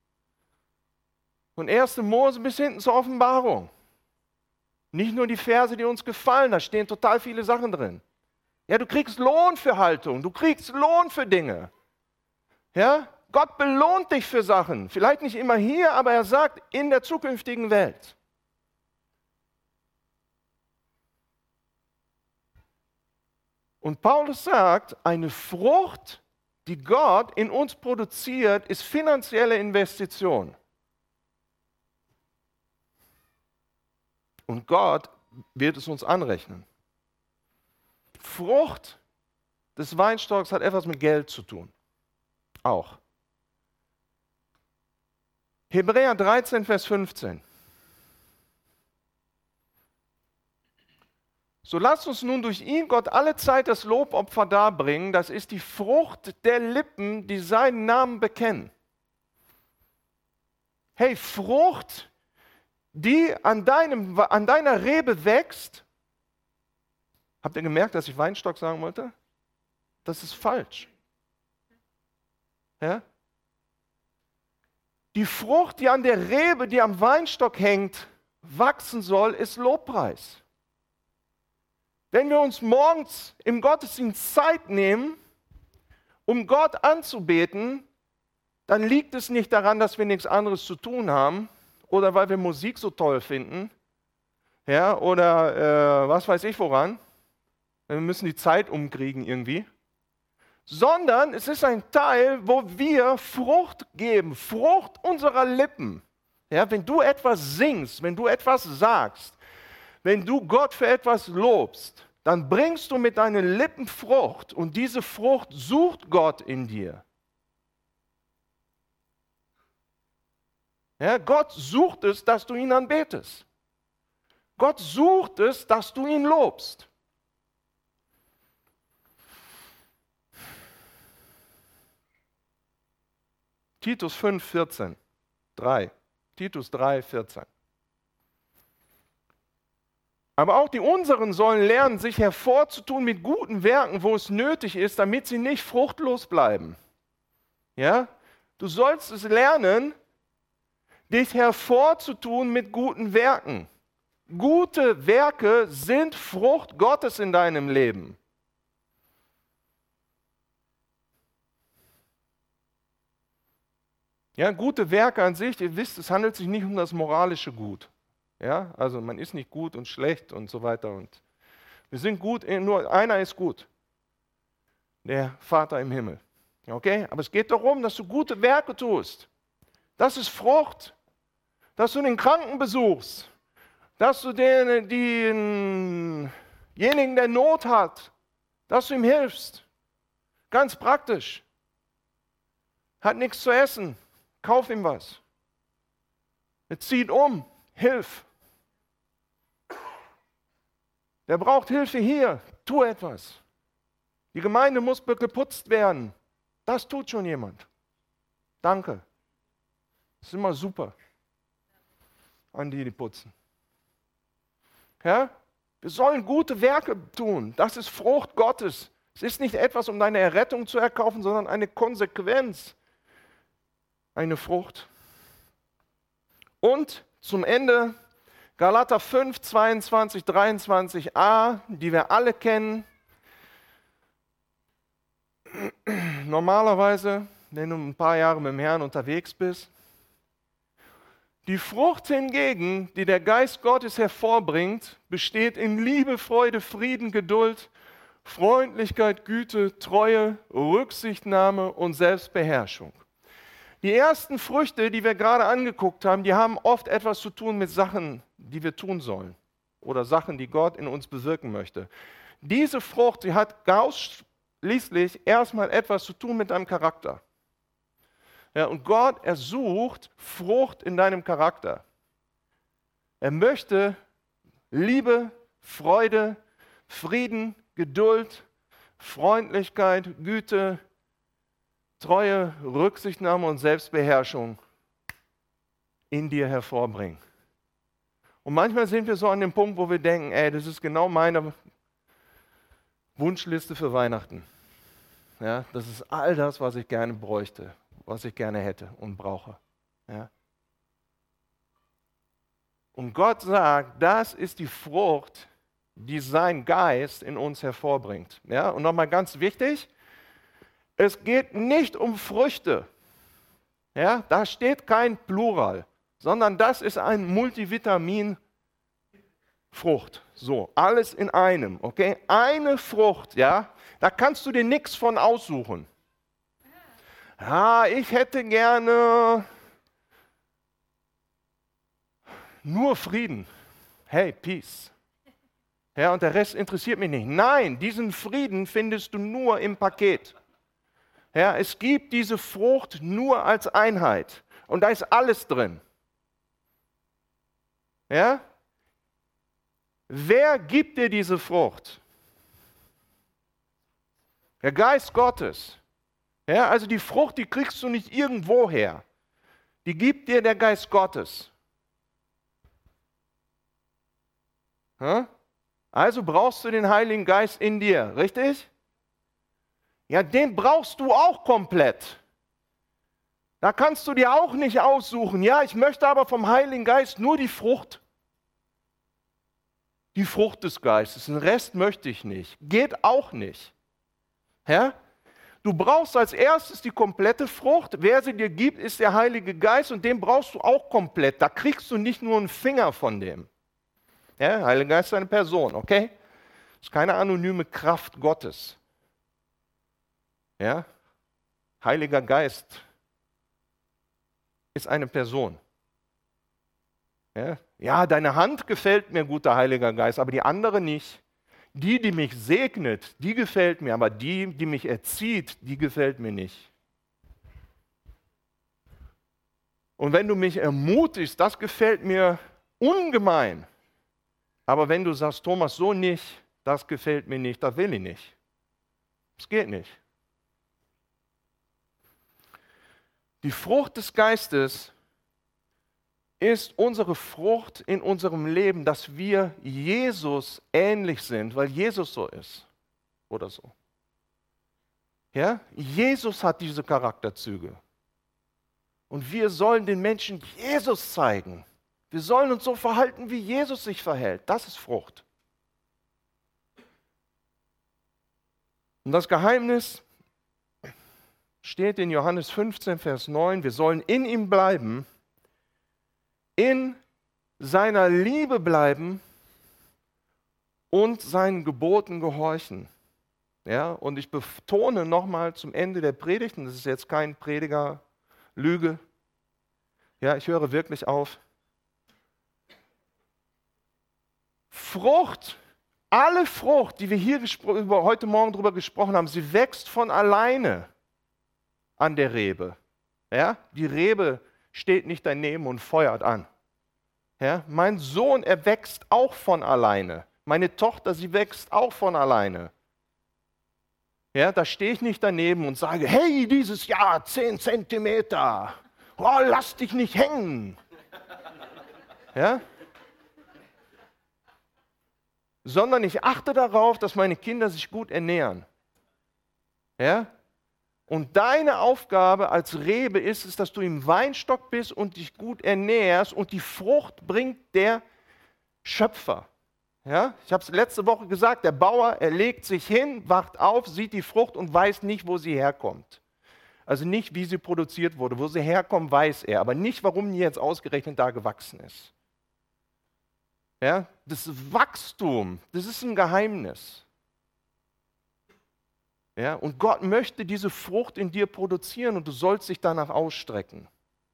Von ersten Mose bis hinten zur Offenbarung. Nicht nur die Verse, die uns gefallen, da stehen total viele Sachen drin. Ja, du kriegst Lohn für Haltung, du kriegst Lohn für Dinge. Ja, Gott belohnt dich für Sachen. Vielleicht nicht immer hier, aber er sagt, in der zukünftigen Welt. Und Paulus sagt, eine Frucht, die Gott in uns produziert, ist finanzielle Investition. Und Gott wird es uns anrechnen. Frucht des Weinstocks hat etwas mit Geld zu tun. Auch. Hebräer dreizehn, Vers fünfzehn. So lasst uns nun durch ihn Gott alle Zeit das Lobopfer darbringen, das ist die Frucht der Lippen, die seinen Namen bekennen. Hey, Frucht, die an, deinem, an deiner Rebe wächst. Habt ihr gemerkt, dass ich Weinstock sagen wollte? Das ist falsch. Ja? Die Frucht, die an der Rebe, die am Weinstock hängt, wachsen soll, ist Lobpreis. Wenn wir uns morgens im Gottesdienst Zeit nehmen, um Gott anzubeten, dann liegt es nicht daran, dass wir nichts anderes zu tun haben oder weil wir Musik so toll finden, ja, oder äh, was weiß ich woran. Wir müssen die Zeit umkriegen irgendwie. Sondern es ist ein Teil, wo wir Frucht geben, Frucht unserer Lippen. Ja, wenn du etwas singst, wenn du etwas sagst, wenn du Gott für etwas lobst, dann bringst du mit deinen Lippen Frucht und diese Frucht sucht Gott in dir. Ja, Gott sucht es, dass du ihn anbetest. Gott sucht es, dass du ihn lobst. Titus fünf, vierzehn. drei. Titus drei, vierzehn. Aber auch die unseren sollen lernen, sich hervorzutun mit guten Werken, wo es nötig ist, damit sie nicht fruchtlos bleiben. Ja? Du sollst es lernen, dich hervorzutun mit guten Werken. Gute Werke sind Frucht Gottes in deinem Leben. Ja, gute Werke an sich, ihr wisst, es handelt sich nicht um das moralische Gut. Ja, also man ist nicht gut und schlecht und so weiter. Und wir sind gut, nur einer ist gut. Der Vater im Himmel. Okay? Aber es geht darum, dass du gute Werke tust. Das ist Frucht. Dass du den Kranken besuchst, dass du den, denjenigen, der Not hat, dass du ihm hilfst. Ganz praktisch. Hat nichts zu essen, kauf ihm was. Er zieht um, hilf. Der braucht Hilfe hier, tu etwas. Die Gemeinde muss geputzt werden. Das tut schon jemand. Danke. Das ist immer super. An die, die putzen. Ja? Wir sollen gute Werke tun. Das ist Frucht Gottes. Es ist nicht etwas, um deine Errettung zu erkaufen, sondern eine Konsequenz. Eine Frucht. Und zum Ende Galater fünf, zweiundzwanzig, dreiundzwanzig a, die wir alle kennen. Normalerweise, wenn du ein paar Jahre mit dem Herrn unterwegs bist. Die Frucht hingegen, die der Geist Gottes hervorbringt, besteht in Liebe, Freude, Frieden, Geduld, Freundlichkeit, Güte, Treue, Rücksichtnahme und Selbstbeherrschung. Die ersten Früchte, die wir gerade angeguckt haben, die haben oft etwas zu tun mit Sachen, die wir tun sollen oder Sachen, die Gott in uns bewirken möchte. Diese Frucht, die hat ausschließlich erstmal etwas zu tun mit deinem Charakter. Ja, und Gott, er sucht Frucht in deinem Charakter. Er möchte Liebe, Freude, Frieden, Geduld, Freundlichkeit, Güte, Treue, Rücksichtnahme und Selbstbeherrschung in dir hervorbringen. Und manchmal sind wir so an dem Punkt, wo wir denken, ey, das ist genau meine Wunschliste für Weihnachten. Ja, das ist all das, was ich gerne bräuchte, was ich gerne hätte und brauche. Ja. Und Gott sagt, das ist die Frucht, die sein Geist in uns hervorbringt. Ja. Und nochmal ganz wichtig, es geht nicht um Früchte. Ja. Da steht kein Plural, sondern das ist ein Multivitamin-Frucht. So, alles in einem. Okay? Eine Frucht, ja, da kannst du dir nichts von aussuchen. Ja, ich hätte gerne nur Frieden. Hey, Peace. Ja, und der Rest interessiert mich nicht. Nein, diesen Frieden findest du nur im Paket. Ja, es gibt diese Frucht nur als Einheit. Und da ist alles drin. Ja? Wer gibt dir diese Frucht? Der Geist Gottes. Ja, also die Frucht, die kriegst du nicht irgendwo her. Die gibt dir der Geist Gottes. Ja? Also brauchst du den Heiligen Geist in dir, richtig? Ja, den brauchst du auch komplett. Da kannst du dir auch nicht aussuchen. Ja, ich möchte aber vom Heiligen Geist nur die Frucht. Die Frucht des Geistes. Den Rest möchte ich nicht. Geht auch nicht. Ja? Du brauchst als erstes die komplette Frucht. Wer sie dir gibt, ist der Heilige Geist und den brauchst du auch komplett. Da kriegst du nicht nur einen Finger von dem. Ja, Heilige Geist ist eine Person, okay? Ist keine anonyme Kraft Gottes. Ja? Heiliger Geist ist eine Person. Ja? Ja, deine Hand gefällt mir, guter Heiliger Geist, aber die andere nicht. Die, die mich segnet, die gefällt mir, aber die, die mich erzieht, die gefällt mir nicht. Und wenn du mich ermutigst, das gefällt mir ungemein. Aber wenn du sagst, Thomas, so nicht, das gefällt mir nicht, das will ich nicht. Das geht nicht. Die Frucht des Geistes ist unsere Frucht in unserem Leben, dass wir Jesus ähnlich sind, weil Jesus so ist oder so. Ja? Jesus hat diese Charakterzüge. Und wir sollen den Menschen Jesus zeigen. Wir sollen uns so verhalten, wie Jesus sich verhält. Das ist Frucht. Und das Geheimnis steht in Johannes fünfzehn, Vers neun. Wir sollen in ihm bleiben, in seiner Liebe bleiben und seinen Geboten gehorchen. Ja, und ich betone nochmal zum Ende der Predigt, und das ist jetzt kein Prediger-Lüge, Ja, ich höre wirklich auf. Frucht, alle Frucht, die wir hier über, heute Morgen drüber gesprochen haben, sie wächst von alleine an der Rebe. Ja? Die Rebe steht nicht daneben und feuert an. Ja? Mein Sohn, er wächst auch von alleine. Meine Tochter, sie wächst auch von alleine. Ja, da stehe ich nicht daneben und sage, hey, dieses Jahr zehn Zentimeter, oh, lass dich nicht hängen. Ja? Sondern ich achte darauf, dass meine Kinder sich gut ernähren. Ja? Und deine Aufgabe als Rebe ist es, dass du im Weinstock bist und dich gut ernährst und die Frucht bringt der Schöpfer. Ja? Ich habe es letzte Woche gesagt, der Bauer, er legt sich hin, wacht auf, sieht die Frucht und weiß nicht, wo sie herkommt. Also nicht, wie sie produziert wurde. Wo sie herkommt, weiß er, aber nicht, warum die jetzt ausgerechnet da gewachsen ist. Ja? Das Wachstum, das ist ein Geheimnis. Ja? Und Gott möchte diese Frucht in dir produzieren und du sollst dich danach ausstrecken.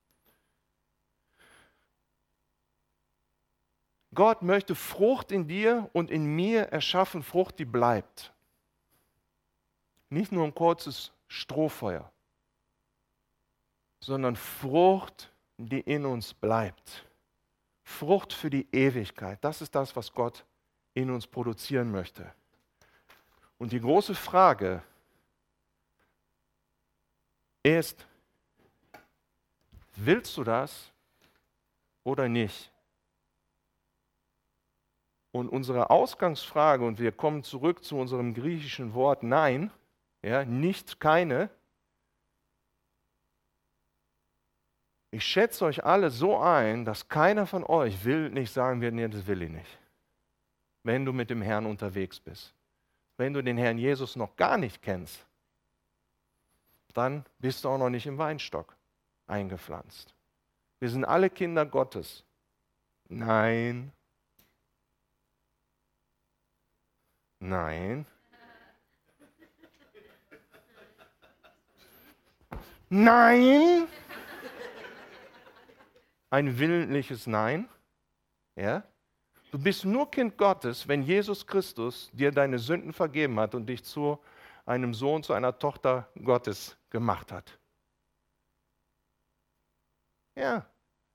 Gott möchte Frucht in dir und in mir erschaffen, Frucht, die bleibt. Nicht nur ein kurzes Strohfeuer, sondern Frucht, die in uns bleibt. Frucht für die Ewigkeit. Das ist das, was Gott in uns produzieren möchte. Und die große Frage ist, willst du das oder nicht? Und unsere Ausgangsfrage, und wir kommen zurück zu unserem griechischen Wort Nein, ja, nicht, keine. Ich schätze euch alle so ein, dass keiner von euch will nicht sagen wird, nee, das will ich nicht. Wenn du mit dem Herrn unterwegs bist. Wenn du den Herrn Jesus noch gar nicht kennst, dann bist du auch noch nicht im Weinstock eingepflanzt. Wir sind alle Kinder Gottes. Nein. Nein. Nein. Ein willentliches Nein. Ja? Du bist nur Kind Gottes, wenn Jesus Christus dir deine Sünden vergeben hat und dich zu einem Sohn, zu einer Tochter Gottes gemacht hat. Ja.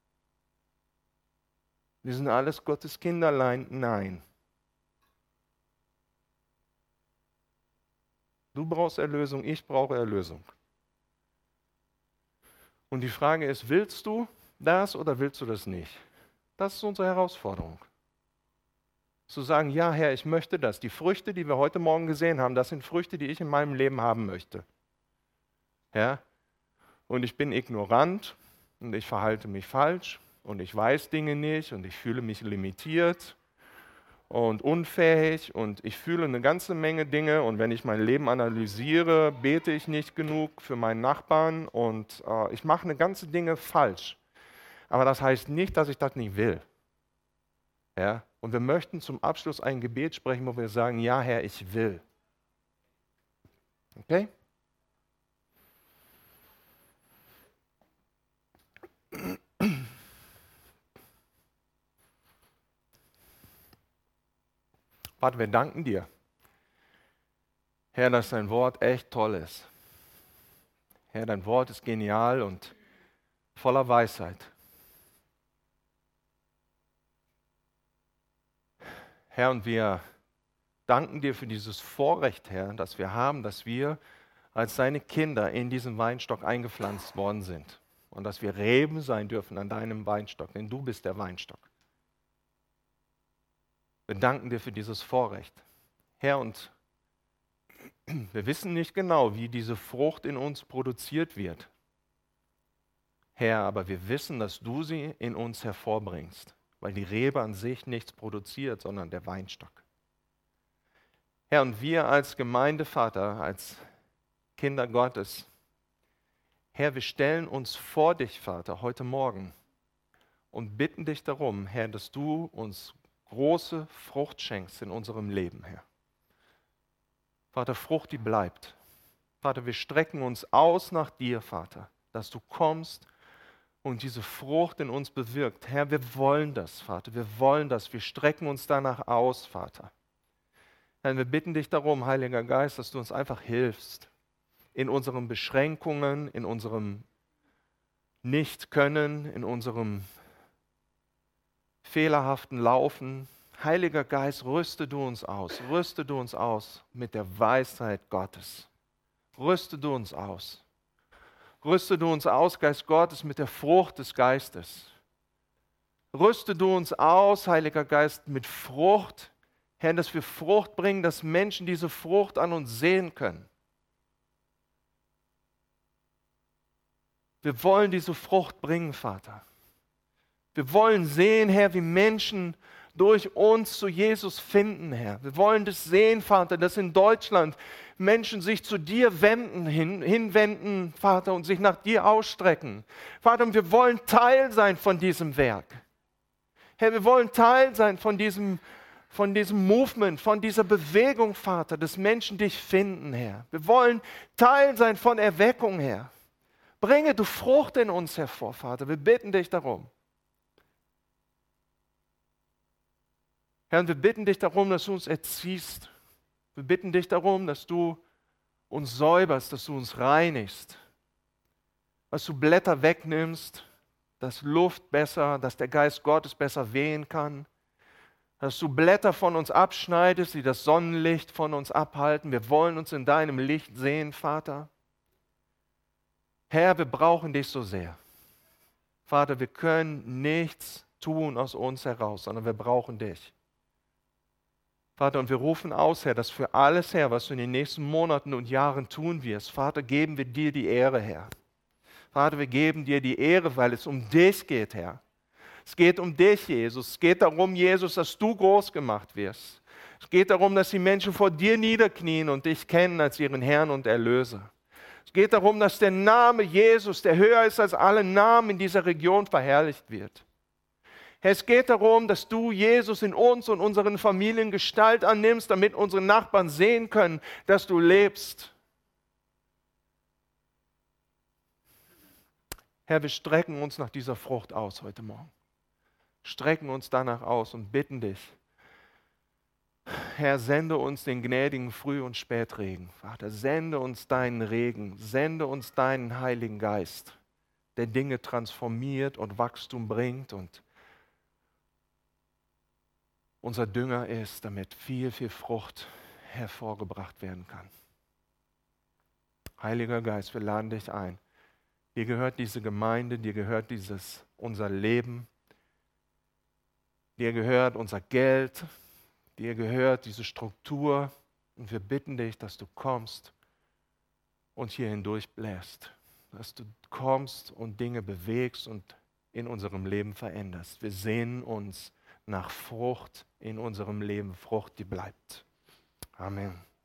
Wir sind alles Gottes Kinderlein. Nein. Du brauchst Erlösung, ich brauche Erlösung. Und die Frage ist, willst du das oder willst du das nicht? Das ist unsere Herausforderung. Zu sagen, ja Herr, ich möchte das. Die Früchte, die wir heute Morgen gesehen haben, das sind Früchte, die ich in meinem Leben haben möchte. Ja? Und ich bin ignorant und ich verhalte mich falsch und ich weiß Dinge nicht und ich fühle mich limitiert und unfähig und ich fühle eine ganze Menge Dinge und wenn ich mein Leben analysiere, bete ich nicht genug für meinen Nachbarn und äh, ich mache eine ganze Dinge falsch. Aber das heißt nicht, dass ich das nicht will. Ja? Und wir möchten zum Abschluss ein Gebet sprechen, wo wir sagen, ja Herr, ich will. Okay? Vater, wir danken dir. Herr, dass dein Wort echt toll ist. Herr, dein Wort ist genial und voller Weisheit. Herr, und wir danken dir für dieses Vorrecht, Herr, das wir haben, dass wir als deine Kinder in diesen Weinstock eingepflanzt worden sind und dass wir Reben sein dürfen an deinem Weinstock, denn du bist der Weinstock. Wir danken dir für dieses Vorrecht. Herr, und wir wissen nicht genau, wie diese Frucht in uns produziert wird. Herr, aber wir wissen, dass du sie in uns hervorbringst, weil die Rebe an sich nichts produziert, sondern der Weinstock. Herr, und wir als Gemeindevater, als Kinder Gottes, Herr, wir stellen uns vor dich, Vater, heute Morgen und bitten dich darum, Herr, dass du uns große Frucht schenkst in unserem Leben, Herr. Vater, Frucht, die bleibt. Vater, wir strecken uns aus nach dir, Vater, dass du kommst und diese Frucht in uns bewirkt. Herr, wir wollen das, Vater, wir wollen das, wir strecken uns danach aus, Vater. Herr, wir bitten dich darum, Heiliger Geist, dass du uns einfach hilfst, in unseren Beschränkungen, in unserem Nicht-Können, in unserem fehlerhaften Laufen. Heiliger Geist, rüste du uns aus, rüste du uns aus mit der Weisheit Gottes. Rüste du uns aus. Rüste du uns aus, Geist Gottes, mit der Frucht des Geistes. Rüste du uns aus, Heiliger Geist, mit Frucht, Herr, dass wir Frucht bringen, dass Menschen diese Frucht an uns sehen können. Wir wollen diese Frucht bringen, Vater. Wir wollen sehen, Herr, wie Menschen durch uns zu Jesus finden, Herr. Wir wollen das sehen, Vater, dass in Deutschland Menschen sich zu dir wenden, hin, hinwenden, Vater, und sich nach dir ausstrecken. Vater, und wir wollen Teil sein von diesem Werk. Herr, wir wollen Teil sein von diesem, von diesem Movement, von dieser Bewegung, Vater, dass Menschen dich finden, Herr. Wir wollen Teil sein von Erweckung, Herr. Bringe du Frucht in uns hervor, Vater. Wir bitten dich darum. Herr, und wir bitten dich darum, dass du uns erziehst. Wir bitten dich darum, dass du uns säuberst, dass du uns reinigst. Dass du Blätter wegnimmst, dass Luft besser, dass der Geist Gottes besser wehen kann. Dass du Blätter von uns abschneidest, die das Sonnenlicht von uns abhalten. Wir wollen uns in deinem Licht sehen, Vater. Herr, wir brauchen dich so sehr. Vater, wir können nichts tun aus uns heraus, sondern wir brauchen dich. Vater, und wir rufen aus, Herr, dass für alles, Herr, was du in den nächsten Monaten und Jahren tun wirst, Vater, geben wir dir die Ehre, Herr. Vater, wir geben dir die Ehre, weil es um dich geht, Herr. Es geht um dich, Jesus. Es geht darum, Jesus, dass du groß gemacht wirst. Es geht darum, dass die Menschen vor dir niederknien und dich kennen als ihren Herrn und Erlöser. Es geht darum, dass der Name Jesus, der höher ist als alle Namen in dieser Region, verherrlicht wird. Herr, es geht darum, dass du, Jesus, in uns und unseren Familien Gestalt annimmst, damit unsere Nachbarn sehen können, dass du lebst. Herr, wir strecken uns nach dieser Frucht aus heute Morgen. Strecken uns danach aus und bitten dich, Herr, sende uns den gnädigen Früh- und Spätregen. Vater, sende uns deinen Regen, sende uns deinen Heiligen Geist, der Dinge transformiert und Wachstum bringt und unser Dünger ist, damit viel, viel Frucht hervorgebracht werden kann. Heiliger Geist, wir laden dich ein. Dir gehört diese Gemeinde, dir gehört dieses unser Leben, dir gehört unser Geld, dir gehört diese Struktur und wir bitten dich, dass du kommst und hier hindurch bläst, dass du kommst und Dinge bewegst und in unserem Leben veränderst. Wir sehnen uns nach Frucht in unserem Leben, Frucht, die bleibt. Amen.